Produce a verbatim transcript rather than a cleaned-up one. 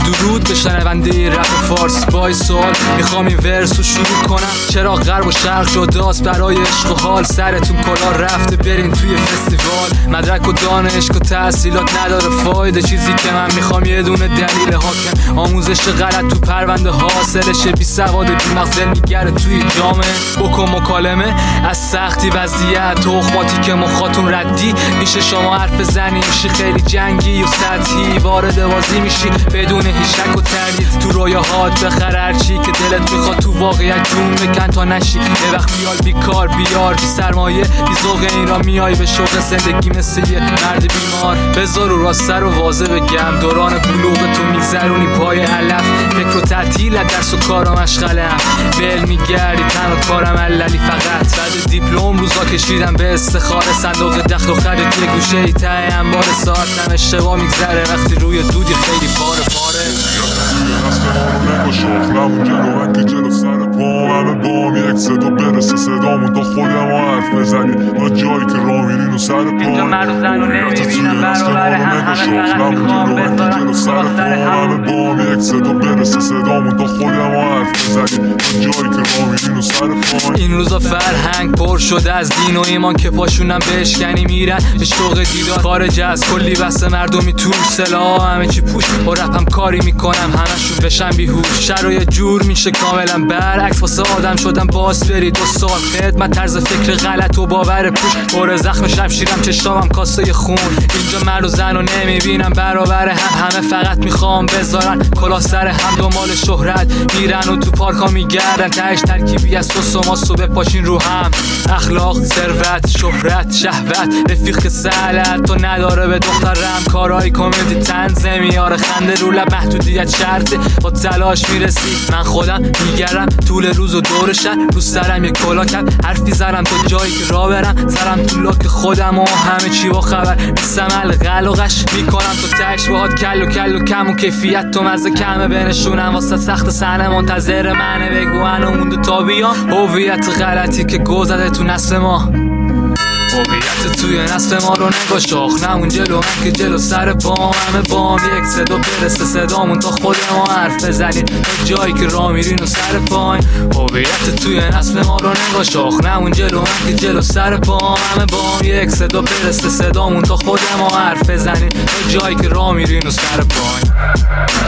درود به شنونده رپ فارس بای سوال، میخوام این ورس رو شروع کنم. چرا غرب و شرق جداست برای عشق و حال؟ سرتون کلا رفته برین توی فستیوال. مدرک و دانشگاه تحصیلات نداره فایده، چیزی که من میخوام یه دونه دلیل حاکم. آموزش غلط تو پرونده حاصلشه، بی سواد بی مغز میگره توی جامعه. بکن مکالمه از سختی وضعیت، تخماتی که مخاتون ردی میشه. شما حرف زنی میشی خیلی جنگی و سطحی، وارد بازی میشی بدون هیچ شک و تردید. تو رویاهات بخر هرچی که دلت میخواد، تو واقعیت جون بکن تا نشی. یه وقت بیال بیکار بیار بی سرمایه بی ذوق، این را میای به شوق زندگی مثل یه مرد بیمار. بذار رو راست سر و واضح بگم، دوران بلوغ تو میگذرونی پای علف. فکر و تعطیل درس و کارا مشغلم، بل میگردی تن و کارم عللی فقط. بعد دیپلم روزا کشیدم به استخاره، صندوق دخل و خرید یه گوشه ای ته انبار. ساعتم اشتباه میگذره وقتی روی دودی خیلی پاره پاره. شاخلمون جلو من که جلو سر پام، همه بام یک صدا برسه صدامون تا خودم ها حرف بزنیم تا جایی که را میرین و سر پام. اینجا مرد و زن رو نمیبینم برابر هم، همه فقط میخوام بذارم کلا سر هم. همه بام یک صدا برسه صدامون تا خودم ها حرف بزنیم تا جایی که را میرین و سر پام. این روزا فرهنگ پر شده از دین و ایمان که پاشونم بشکنی میرن به شوق دیدار. خارج از کلی بس مردمی توش سلاح همه چی پوش، با رپم کاری میکنم همشون بشن بیهوش. شرایط جور میشه کاملا برعکس، واسه آدم شدم باس بری دو سال خدمت. طرز فکر غلط و باور پوش، پر زخم شمشیرم چشامم کاسه خون. اینجا مرد و زن رو نمیبینم برابر هم، همه فقط میخوام بذارن کلا سر هم. دنبال شهرت میرن و تو پارکا میگردن، تهش ترکیبی از سس و ماستو بپاشین رو هم. اخلاق، ثروت، شهرت، شهوت، رفیق که سهلت تو نداره به دخترم. کارهای کمدی طنز میاره، خنده رو لب محدودیت شرطه، با تلاش میرسی. من خودم میگردم طول روز و دورشن، رو سرم یک کلاکم حرفی زرم تا جایی که را برم. سرم تو لاک خودم و همه چی با خبر نیستم، القل و غش میکنم تو تش باهات کل و کل و کم و کیفیت تو مزه کمه بنشونم. واسه سخت صحنه منتظر منه، بگو منو مونده تا بیام. هویت غلطی که گذره تو نسل ما، هویت توی نسل ما رو نگاه. شاخ نمون جلو من که جلو سر پام، همه بام یک صدا برسه صدامون تا خود ما حرف بزنیم تا جایی که را میرین و سر پایین. هویت توی نسل ما رو نگاه. شاخ نمون جلو من که جلو سر پام، همه بام یک صدا برسه صدامون تا خود ما حرف بزنیم تا جایی که را میرین و سر پایین.